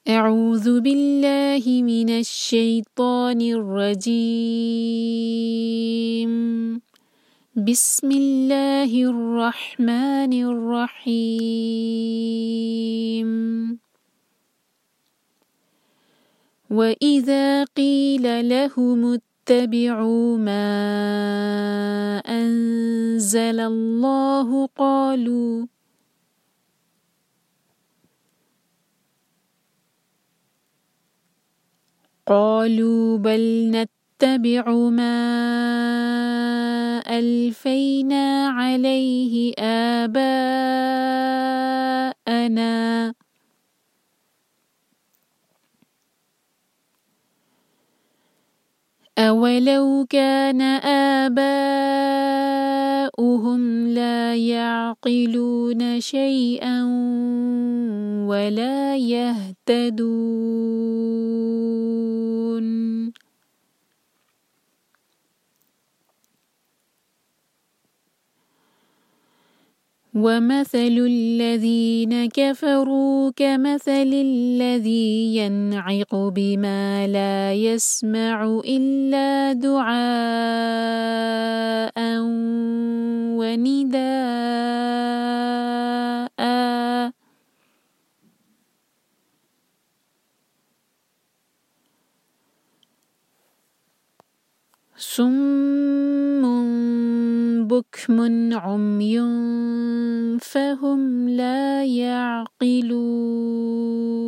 أعوذ بالله من الشيطان الرجيم. بسم الله الرحمن الرحيم. وإذا قيل لهم اتبعوا ما أنزل الله قالوا بل نتبع ما ألفينا عليه آباءنا أولو كان آباؤهم لا يعقلون شيئا ولا يهتدون. ومثل الذين كفروا كمثل الذي ينعق بما لا يسمع إلا دعاء ونداء صم بكم عمي فهم لا يعقلون.